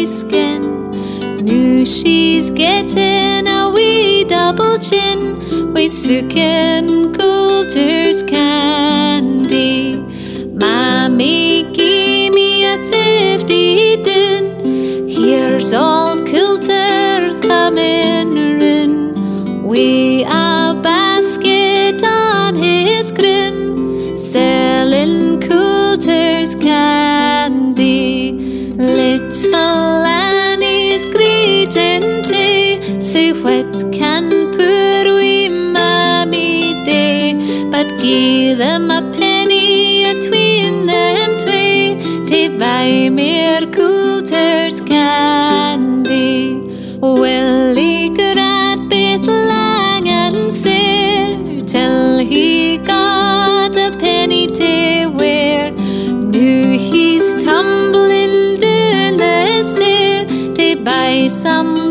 skin. Now she's getting a wee double chin, with sucking Coulter's candy. Mammy gave me a thrifty dun. Here's old Coulter coming round, wi' a basket on his grin, selling Coulter's candy. Little Annie's greeting to say, what can poor wee mammy do, but give them a penny atween them twae, to buy mere Coulter's candy. Well, he grat baith lang and sair, till he got a penny to wear. Now he's tumbling down the stair, to buy some